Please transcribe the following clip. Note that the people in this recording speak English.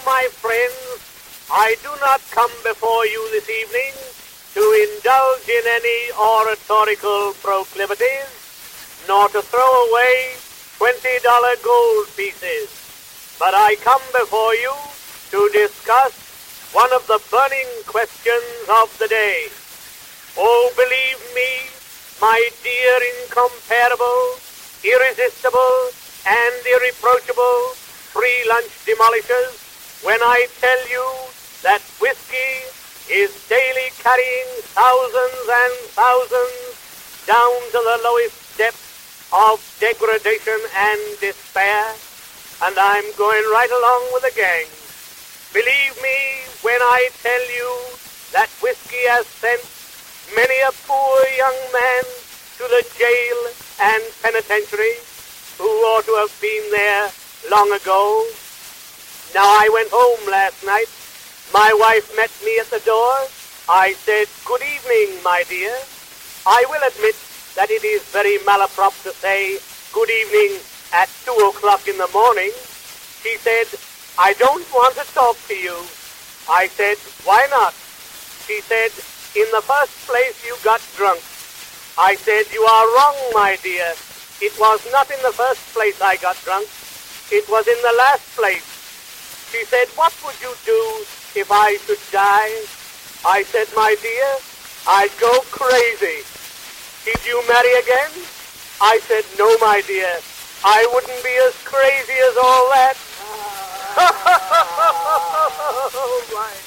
my friends, I do not come before you this evening to indulge in any oratorical proclivities, nor to throw away $20 gold pieces, but I come before you to discuss one of the burning questions of the day. Oh, believe me, my dear incomparable, irresistible, and irreproachable free lunch demolishers, when I tell you that whiskey is daily carrying thousands and thousands down to the lowest depths of degradation and despair, and I'm going right along with the gang. Believe me when I tell you that whiskey has sent many a poor young man to the jail and penitentiary who ought to have been there long ago. Now, I went home last night. My wife met me at the door. I said, "Good evening, my dear." I will admit that it is very malaprop to say good evening at 2 o'clock in the morning. She said, "I don't want to talk to you." I said, "Why not?" She said, "In the first place, you got drunk." I said, "You are wrong, my dear. It was not in the first place I got drunk. It was in the last place." She said, "What would you do if I should die?" I said, "My dear, I'd go crazy." "Did you marry again?" I said, "No, my dear. I wouldn't be as crazy as all that." Oh, my.